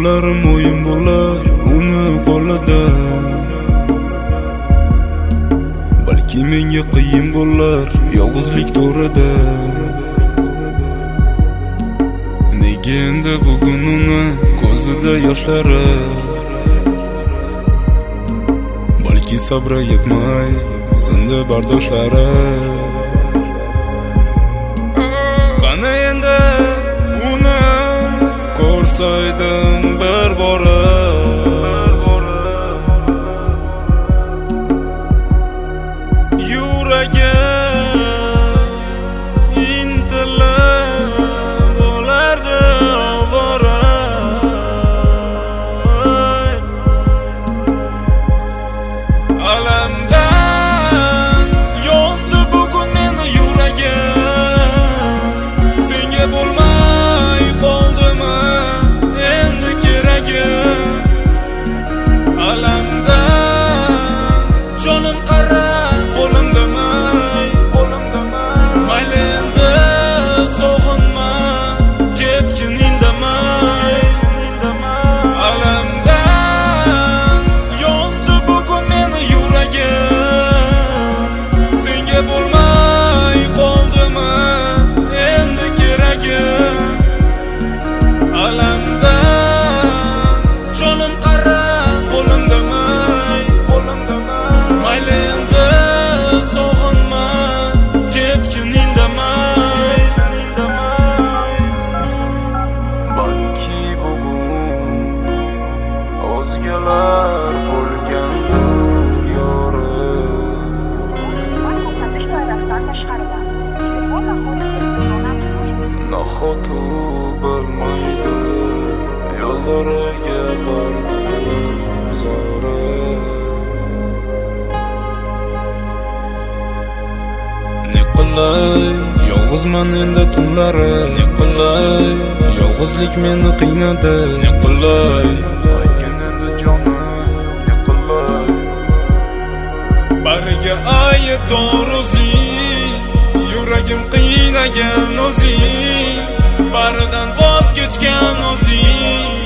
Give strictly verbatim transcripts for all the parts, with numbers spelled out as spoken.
Yo'llarim o'yin bo'lar uni qo'lida. Balki menga qiyin bo'lar yolg'izlik to'rida. Nega endi bugun uni ko'zida yoshlari? Balki sabri yetmay sindi bardoshlari. Qani endi uni ko'rsaydim bir bora. Alamdan yondi bugun meni yuragim. Senga bo'lmay qoldimi endi keragim? Alamdan jonim qara qo'limdamay, mayli endi sog'inma ketgin indamay. Alamdan yondi bugun meni yuragim. Senga bo'lmay qoldimi endi keragim? Alamdan jonim qara qo'limdamay, mayli endi sog'inma ketgin indamay. Balki bugun o'zgalar bo'lgandir yori. Nahoti bilmaydi yo'llariga bordim zora. Ne qilay yolg'izman endi tunlari. Ne qilay yolg'izlik meni qiynadi. Ne qilay aytgin endi jonim. Ne qilay Bariga aybdor o'zing, yuragim qiynagan o'zing, baridan voz kechgan o'zing.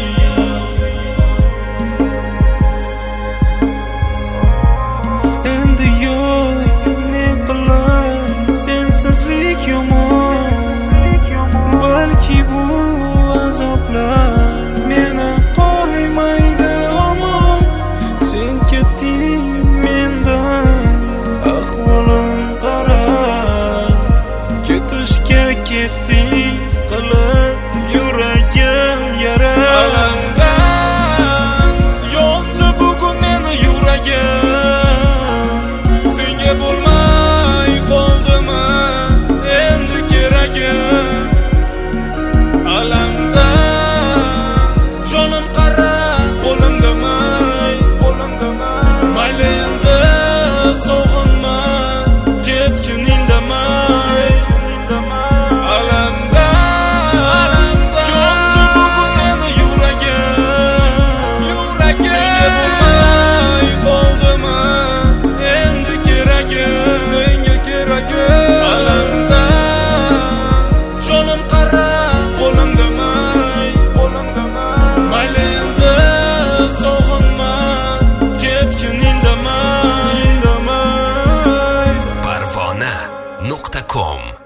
Endi yo'q ne qilay, sensizlik yomon. Balki bu azoblar meni qo'ymaydi omon. Sen ketding mendan, ahvolim qara. Ketishga ketding qilib yuragim yara. Alamdan yondi bugun meni yuragim. Senga bo'lmay qoldimi endi keragim? Alamdan jonim qara qo'limdamay, mayli endi sog'inma ketgin indamay. Alamdan yondi bugun meni yuragim. Senga bo'lmay qoldimi endi keragim? Senga keragim. Alamdan jonim qara qo'limdamay, mayli endi sog'inma ketgin indamay. Parvona nuqta com